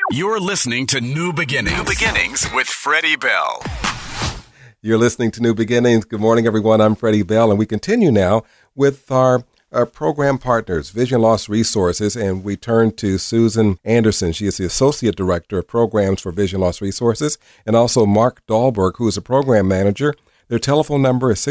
You're listening to New Beginnings. New Beginnings with Freddie Bell. You're listening to New Beginnings. Good morning, everyone. I'm Freddie Bell, and we continue now with our program partners, Vision Loss Resources, and we turn to Susan Anderson. She is the Associate Director of Programs for Vision Loss Resources, and also Mark Dahlberg, who is a Program Manager. Their telephone number is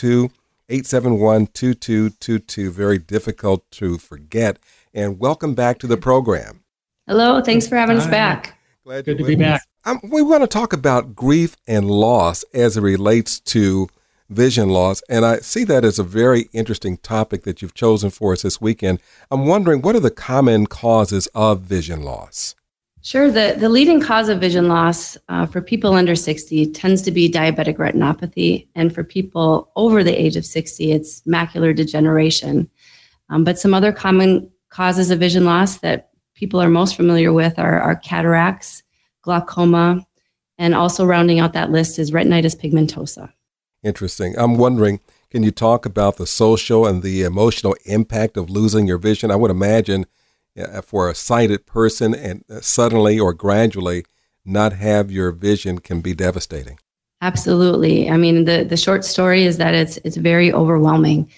612-871-2222. Very difficult to forget. And welcome back to the program. Hello. Thanks for having us back. Glad Good to be back. We want to talk about grief and loss as it relates to vision loss, and I see that as a very interesting topic that you've chosen for us this weekend. I'm wondering, what are the common causes of vision loss? Sure. The leading cause of vision loss for people under 60 tends to be diabetic retinopathy, and for people over the age of 60, it's macular degeneration. But some other common causes of vision loss that people are most familiar with are cataracts, glaucoma, and also rounding out that list is retinitis pigmentosa. Interesting. I'm wondering, can you talk about the social and the emotional impact of losing your vision? I would imagine for a sighted person and suddenly or gradually not have your vision can be devastating. Absolutely. I mean, the short story is that it's very overwhelming.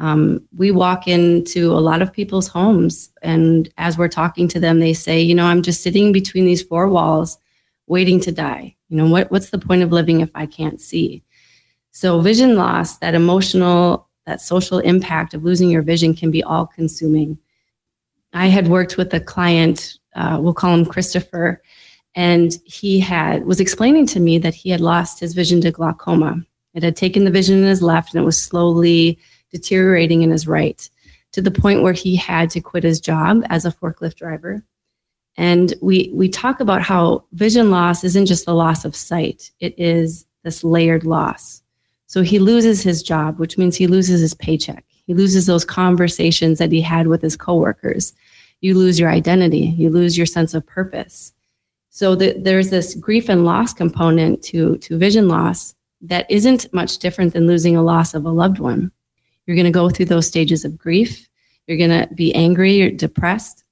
We walk into a lot of people's homes, and as we're talking to them, they say, I'm just sitting between these four walls waiting to die. What's the point of living if I can't see? So vision loss, that emotional, that social impact of losing your vision can be all consuming. I had worked with a client, we'll call him Christopher, and he was explaining to me that he had lost his vision to glaucoma. It had taken the vision in his left and it was slowly deteriorating in his right, to the point where he had to quit his job as a forklift driver. And we talk about how vision loss isn't just the loss of sight, it is this layered loss. So he loses his job, which means he loses his paycheck. He loses those conversations that he had with his coworkers. You lose your identity, you lose your sense of purpose. So there's this grief and loss component to vision loss that isn't much different than losing a loss of a loved one. You're going to go through those stages of grief. You're going to be angry or depressed.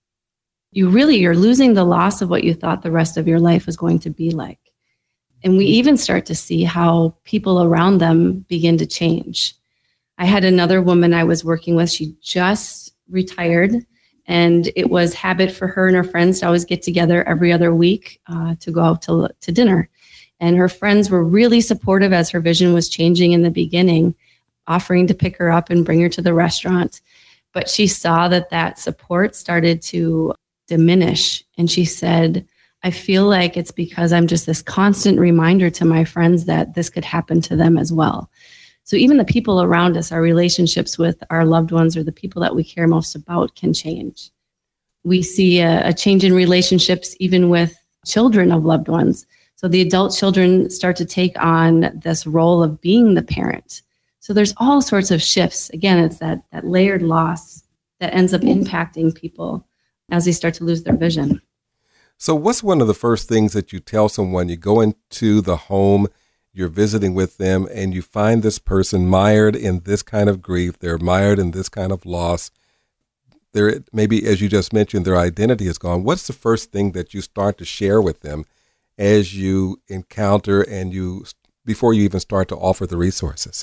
You're losing the loss of what you thought the rest of your life was going to be like. And we even start to see how people around them begin to change. I had another woman I was working with. She just retired, and it was habit for her and her friends to always get together every other week to go out to dinner. And her friends were really supportive as her vision was changing in the beginning, offering to pick her up and bring her to the restaurant. But she saw that support started to diminish. And she said, I feel like it's because I'm just this constant reminder to my friends that this could happen to them as well. So even the people around us, our relationships with our loved ones or the people that we care most about can change. We see a change in relationships even with children of loved ones. So the adult children start to take on this role of being the parent. So there's all sorts of shifts. Again, it's that layered loss that ends up impacting people as they start to lose their vision. So what's one of the first things that you tell someone? You go into the home, you're visiting with them, and you find this person mired in this kind of grief. They're mired in this kind of loss. They're, maybe, as you just mentioned, their identity is gone. What's the first thing that you start to share with them as you encounter and before you even start to offer the resources?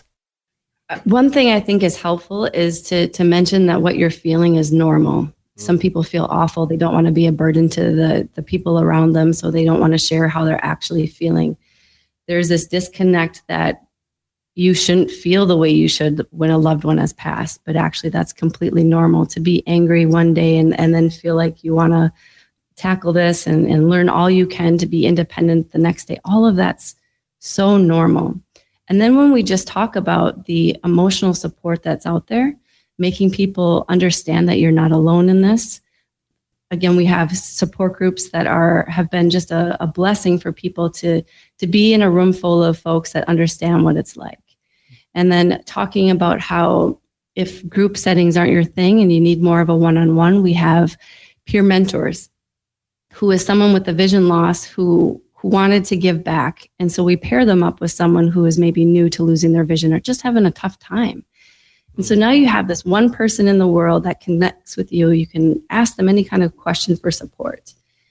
One thing I think is helpful is to mention that what you're feeling is normal. Some people feel awful. They don't want to be a burden to the people around them, so they don't want to share how they're actually feeling. There's this disconnect that you shouldn't feel the way you should when a loved one has passed, but actually that's completely normal to be angry one day and then feel like you want to tackle this and learn all you can to be independent the next day. All of that's so normal. And then when we just talk about the emotional support that's out there, making people understand that you're not alone in this. Again, we have support groups that have been just a blessing for people to be in a room full of folks that understand what it's like. And then talking about how if group settings aren't your thing and you need more of a one-on-one, we have peer mentors, who is someone with a vision loss who wanted to give back. And so we pair them up with someone who is maybe new to losing their vision or just having a tough time. And so now you have this one person in the world that connects with you. You can ask them any kind of question for support.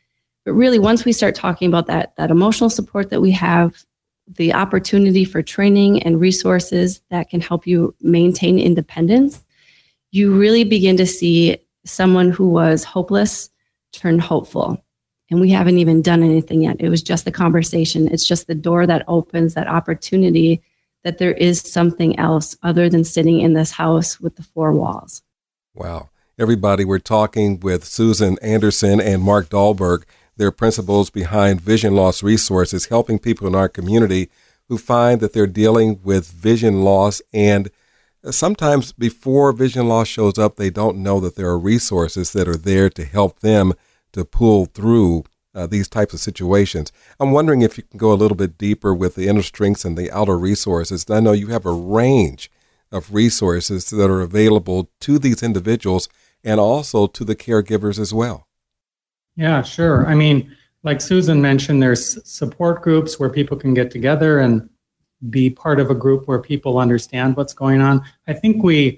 But really, once we start talking about that emotional support that we have, the opportunity for training and resources that can help you maintain independence, you really begin to see someone who was hopeless turn hopeful. And we haven't even done anything yet. It was just the conversation. It's just the door that opens that opportunity that there is something else other than sitting in this house with the four walls. Wow. Everybody, we're talking with Susan Anderson and Mark Dahlberg. They're principals behind Vision Loss Resources, helping people in our community who find that they're dealing with vision loss. And sometimes before vision loss shows up, they don't know that there are resources that are there to help them to pull through these types of situations. I'm wondering if you can go a little bit deeper with the inner strengths and the outer resources. I know you have a range of resources that are available to these individuals and also to the caregivers as well. Yeah, sure. I mean, like Susan mentioned, there's support groups where people can get together and be part of a group where people understand what's going on. I think we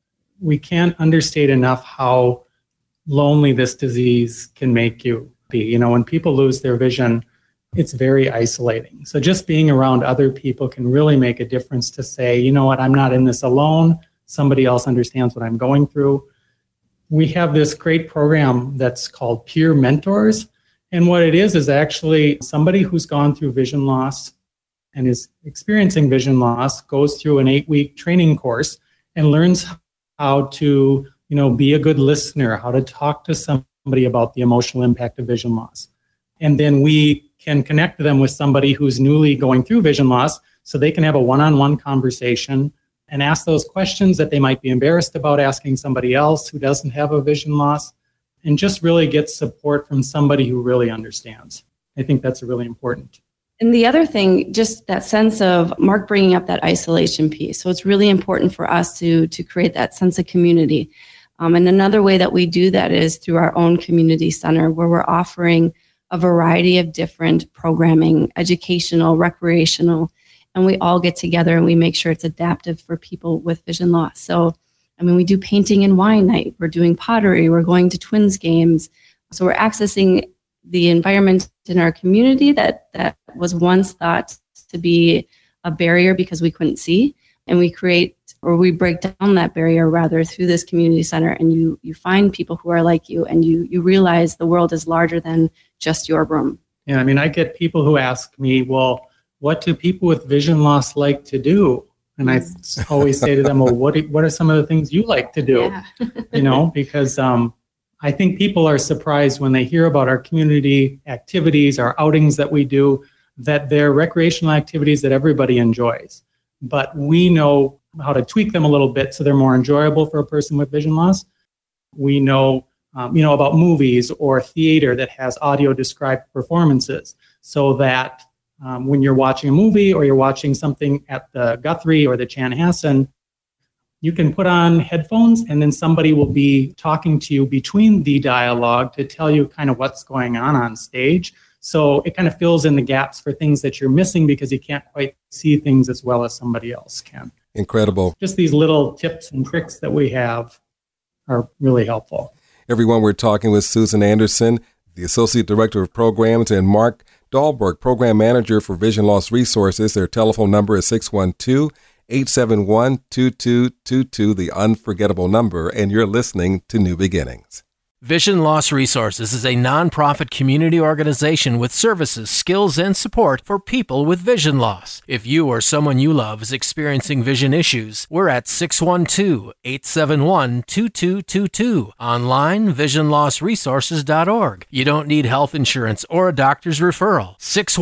can't understate enough how lonely this disease can make you be. You know, when people lose their vision, it's very isolating. So just being around other people can really make a difference to say, you know what, I'm not in this alone. Somebody else understands what I'm going through. We have this great program that's called Peer Mentors. And what it is actually somebody who's gone through vision loss and is experiencing vision loss goes through an 8-week training course and learns how to, you know, be a good listener, how to talk to somebody about the emotional impact of vision loss. And then we can connect them with somebody who's newly going through vision loss so they can have a one-on-one conversation and ask those questions that they might be embarrassed about asking somebody else who doesn't have a vision loss, and just really get support from somebody who really understands. I think that's really important. And the other thing, just that sense of Mark bringing up that isolation piece. So it's really important for us to create that sense of community. And another way that we do that is through our own community center, where we're offering a variety of different programming, educational, recreational, and we all get together and we make sure it's adaptive for people with vision loss. So, I mean, we do painting and wine night. We're doing pottery. We're going to Twins games. So we're accessing the environment in our community that was once thought to be a barrier because we couldn't see. And we break down that barrier rather through this community center. And you find people who are like you, and you realize the world is larger than just your room. Yeah, I mean, I get people who ask me, well, what do people with vision loss like to do? And I always say to them, well, what are some of the things you like to do? Yeah. You know, because I think people are surprised when they hear about our community activities, our outings that we do, that they're recreational activities that everybody enjoys. But we know how to tweak them a little bit so they're more enjoyable for a person with vision loss. We know, about movies or theater that has audio described performances, so that when you're watching a movie or you're watching something at the Guthrie or the Chanhassen, you can put on headphones and then somebody will be talking to you between the dialogue to tell you kind of what's going on stage. So it kind of fills in the gaps for things that you're missing because you can't quite see things as well as somebody else can. Incredible. Just these little tips and tricks that we have are really helpful. Everyone, we're talking with Susan Anderson, the Associate Director of Programs, and Mark Dahlberg, Program Manager for Vision Loss Resources. Their telephone number is 612-871-2222, the unforgettable number, and you're listening to New Beginnings. Vision Loss Resources is a nonprofit community organization with services, skills, and support for people with vision loss. If you or someone you love is experiencing vision issues, we're at 612-871-2222. Online, visionlossresources.org. You don't need health insurance or a doctor's referral.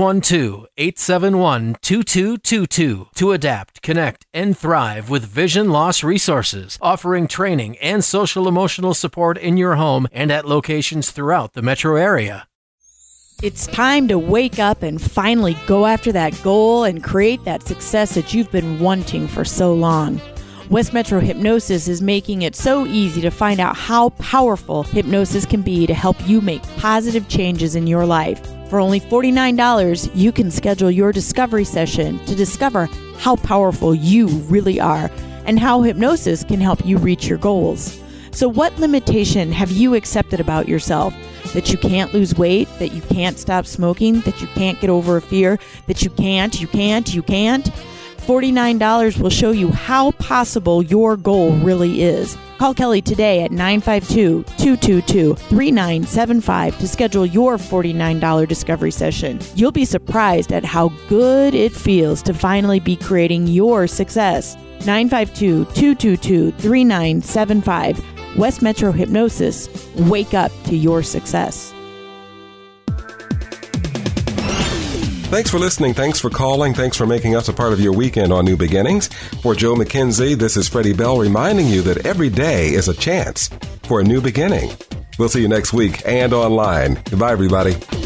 612-871-2222 to adapt, connect, and thrive with Vision Loss Resources, offering training and social emotional support in your home and at locations throughout the metro area. It's time to wake up and finally go after that goal and create that success that you've been wanting for so long. West Metro Hypnosis is making it so easy to find out how powerful hypnosis can be to help you make positive changes in your life. For only $49, you can schedule your discovery session to discover how powerful you really are and how hypnosis can help you reach your goals. So what limitation have you accepted about yourself? that you can't lose weight, that you can't stop smoking, that you can't get over a fear, that you can't, $49 will show you how possible your goal really is. Call Kelly today at 952-222-3975 to schedule your $49 discovery session. You'll be surprised at how good it feels to finally be creating your success. 952-222-3975. West Metro Hypnosis. Wake up to your success. Thanks for listening. Thanks for calling. Thanks for making us a part of your weekend on New Beginnings. For Joe McKenzie, this is Freddie Bell reminding you that every day is a chance for a new beginning. We'll see you next week and online. Goodbye, everybody.